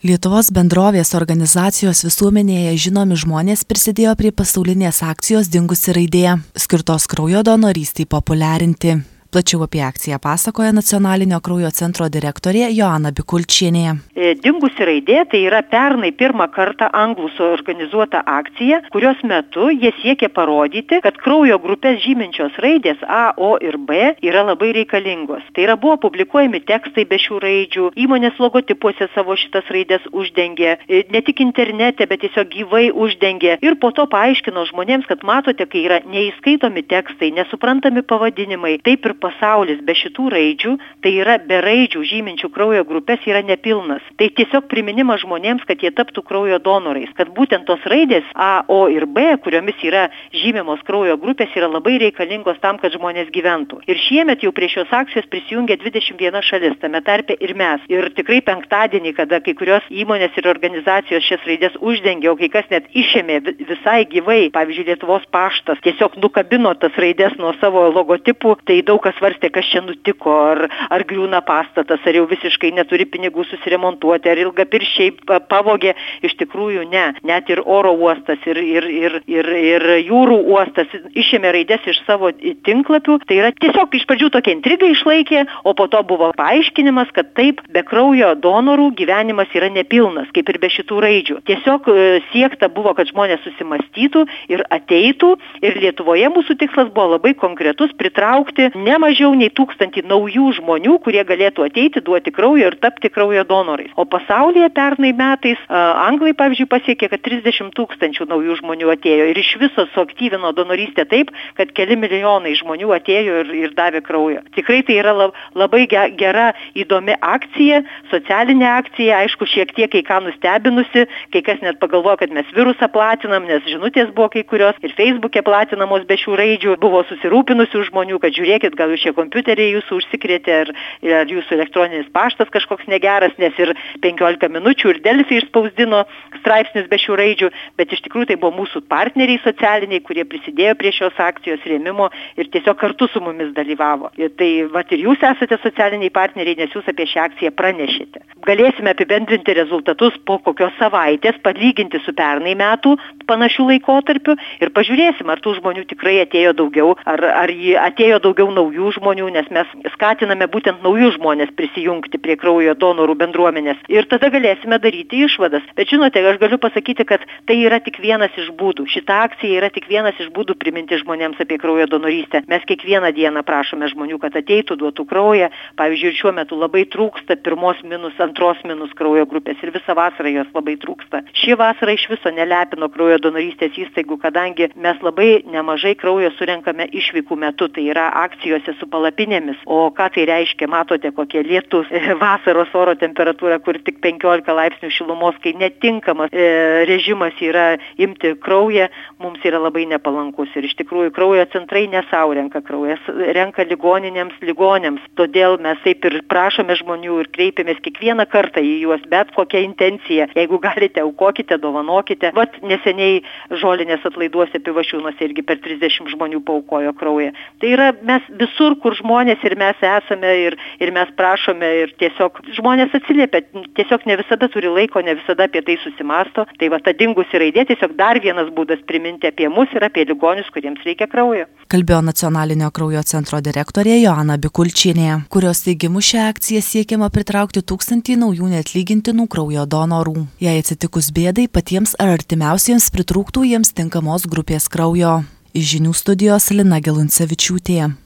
Lietuvos bendrovės organizacijos Visuomenėje žinomi žmonės prisidėjo prie pasaulinės akcijos Dingusi raidė, skirtos kraujo donorystei populiarinti. Plačiau apie akciją pasakoja Nacionalinio kraujo centro direktorė Joana Bikulčienė. Dingusi raidė tai yra pernai pirmą kartą anglų suorganizuota akcija, kurios metu jie siekia parodyti, kad kraujo grupės žyminčios raidės A, O ir B yra labai reikalingos. Tai yra buvo publikuojami tekstai be šių raidžių, įmonės logotipuose savo šitas raidės uždengė, ne tik internete, bet tiesiog gyvai uždengė ir po to paaiškino žmonėms, kad matote, kai yra neįskaitomi tekstai, nesuprantami pavadinimai, taip ir pasaulis be šitų raidžių, tai yra be raidžių žyminčių kraujo grupės yra nepilnas. Tai tiesiog priminimas žmonėms, kad jie taptų kraujo donorais, kad būtent tos raidės A, O ir B, kuriomis yra žymimos kraujo grupės, yra labai reikalingos tam, kad žmonės gyventų. Ir šiemet jau prie šios akcijos prisijungė 21 šalis, tame tarpe ir mes. Ir tikrai penktadienį, kada kai kurios įmonės ir organizacijos šias raidės uždengė, o kai kas net išėmė visai gyvai, pavyzdžiui, Lietuvos paštas, tiesiog nukabino tas raidės nuo savo logotipų, tai daug kas svarstė, kas čia nutiko, ar griūna pastatas, ar jau visiškai neturi pinigų susiremontuoti, ar ilgapirščiai pavogė. Iš tikrųjų ne. Net ir oro uostas ir jūrų uostas išėmė raidės iš savo tinklapių. Tai yra tiesiog iš pradžių tokia intriga išlaikė, o po to buvo paaiškinimas, kad taip, be kraujo donorų gyvenimas yra nepilnas, kaip ir be šitų raidžių. Tiesiog siekta buvo, kad žmonės susimastytų ir ateitų. Ir Lietuvoje mūsų tikslas buvo labai konkretus - pritraukti ne mažiau nei 1000 naujų žmonių, kurie galėtų ateiti, duoti kraujo ir tapti kraujo donorais. O pasaulyje pernai metais anglai, pavyzdžiui, pasiekė, kad 30 000 naujų žmonių atėjo ir iš viso suaktyvino donorystę taip, kad keli milijonai žmonių atėjo ir davė kraujo. Tikrai tai yra labai gera, įdomi akcija, socialinė akcija, aišku, šiek tiek kai ką nustebinusi, kai kas net pagalvojo, kad mes virusą platinam, nes žinutės buvo kai kurios ir Facebook'e platinamos be šių raidžių, buvo susirūpinusių žmonių, kad žiūrėkit, gal šie kompiuteriai jūsų užsikrėtė, ar jūsų elektroninis paštas kažkoks negeras, nes ir 15 minučių ir Delfi išspausdino straipsnius be šių raidžių, bet iš tikrųjų tai buvo mūsų partneriai socialiniai, kurie prisidėjo prie šios akcijos rėmimo ir tiesiog kartu su mumis dalyvavo. Ir tai ir jūs esate socialiniai partneriai, nes jūs apie šią akciją pranešėte. Galėsime apibendrinti rezultatus po kokios savaitės, palyginti su pernai metų panašių laikotarpių ir pažiūrėsim, ar tų žmonių tikrai atėjo daugiau, ar atėjo daugiau naujų žmonių, nes mes skatiname būtent naujus žmonės prisijungti prie kraujo donorų bendruomenės. Ir tada galėsime daryti išvadas. Bet žinote, aš galiu pasakyti, kad tai yra tik vienas iš būdų. Šita akcija yra tik vienas iš būdų priminti žmonėms apie kraujo donorystę. Mes kiekvieną dieną prašome žmonių, kad ateitų, duotų kraują. Pavyzdžiui, šiuo metu labai trūksta 1-, 2- kraujo grupės ir visą vasarą jos labai trūksta. Ši vasara iš viso nelepino kraujo donorystės įstaigų, kadangi mes labai nemažai kraujo surenkame išvykų metu. Tai yra akcijose su palapinėmis. O ką tai reiškia? Matote, kokie lietus, vasaros oro temperatūra, kur tik 15 laipsnių šilumos, kai netinkamas režimas yra imti kraują, mums yra labai nepalankus. Ir iš tikrųjų kraujo centrai ne savo renka kraujas, renka ligonėms. Todėl mes taip ir prašome žmonių ir kreipiamės kiekvieną kartą į juos, bet kokią intenciją. Jeigu galite, aukokite, dovanokite. Vat neseniai Žolinės atlaiduose Pivašiūnuose irgi per 30 žmonių paaukojo kraują. Tai yra mes visur, kur žmonės ir mes esame ir mes prašome ir tiesiog žmonės atsiliepia, tiesiog ne visada turi laiko, ne visada apie tai susimąsto. Tai va ta dingusi raidė tiesiog dar vienas būdas priminti apie mus ir apie ligonius, kuriems reikia kraujo. Kalbėjo Nacionalinio kraujo centro direktorė Joana Bikulčienė, kurios teigimu šią akciją siekiama pritraukti 1000 naujų neatlygintinų kraujo donorų. Jei atsitikus bėdai, patiems ar artimiausiems pritrūktų jiems tinkamos grupės kraujo. Iš žinių studijos Lina Geluncevičiūtė.